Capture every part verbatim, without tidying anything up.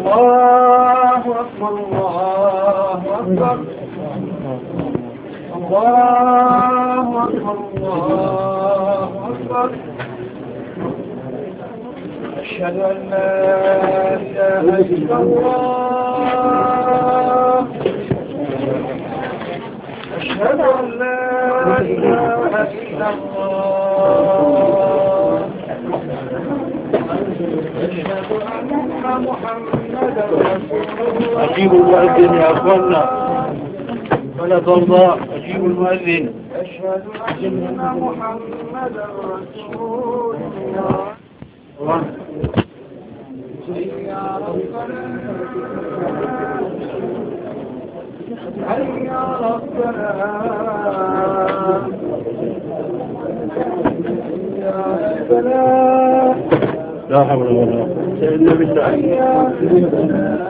الله أكبر الله أكبر الله أكبر الله أكبر أشهد أن لا إله إلا الله أشهد أن لا إله إلا الله أشهد أن محمدا رسول الله أجيب المؤذن يا أخوانا ولا ترضى أجيب المؤذن أشهد أن محمدا رسول الله حي على الصلاة حي على الصلاة حي على الفلاح لا حول ولا قوة إلا بالله حي على الفلاح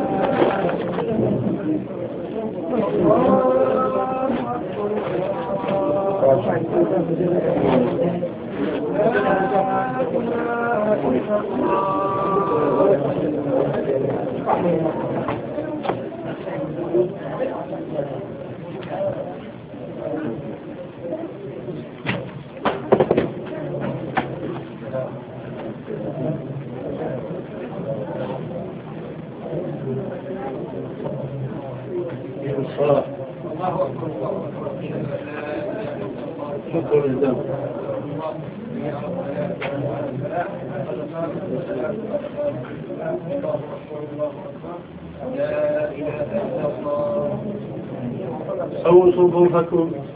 الصلاة شكر الدم سووا صفوفكم